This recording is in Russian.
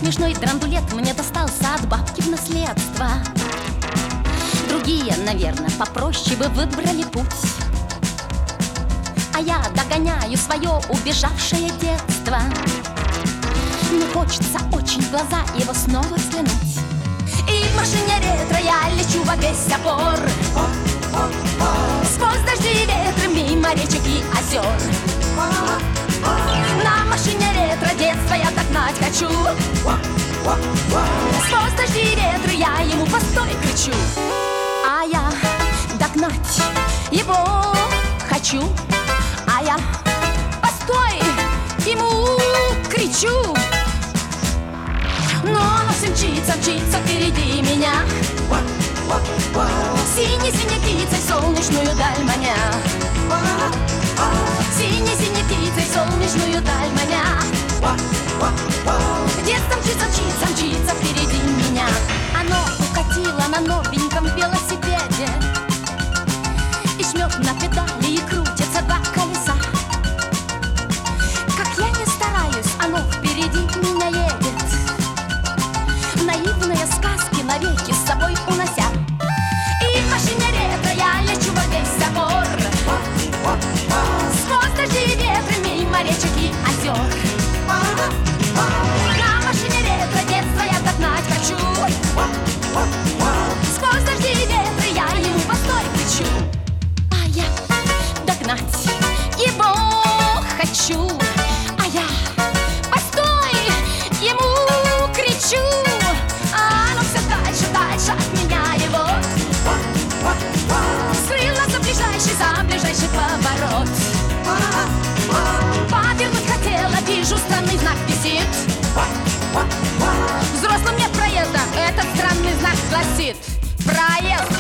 смешной драндулет мне достался от бабки в наследство. Другие, наверное, попроще бы выбрали путь, а я догоняю свое убежавшее детство. Мне хочется очень в глаза его снова взглянуть. И в машине ретро я лечу во весь опор, сквозь дожди и ветры, мимо речек и озер. На машине ретро детство я догнать хочу. Сквозь дожди и ветры я ему постой кричу. А я догнать его хочу, а я постой ему кричу. Но оно все мчится, мчится впереди меня, синей-синей птицей солнечную даль маня. Синей-синей птицей солнечную даль маня. Детство мчится, мчится, мчится впереди меня. Оно укатило на новеньком велосипеде и жмет на педали, и крутятся два колеса. Как я не стараюсь, оно впереди меня едет, наивные сказки навеки с собой унося. И в машине ретро я лечу во весь опор, сквозь дожди и ветры, мимо речек и озер. На машине ретро детство я догнать хочу. Сквозь дожди и ветры я ему постой кричу. А я догнать его хочу, а я постой ему кричу. А оно все дальше, дальше от меня его скрыло за ближайший поворот. Повернуть хотела, вижу, странный знак висит. Взрослым нет проезда, этот странный знак гласит: проезд.